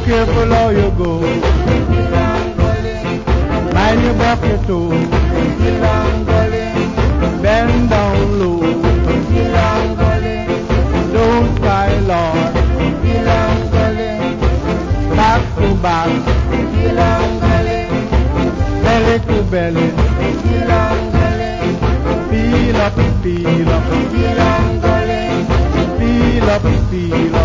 careful how you go. Mind your back, your toe. Bend down low. Don't cry, Lord. Back to back. Belly to belly. Feel up, feel up. Feel up, feel up.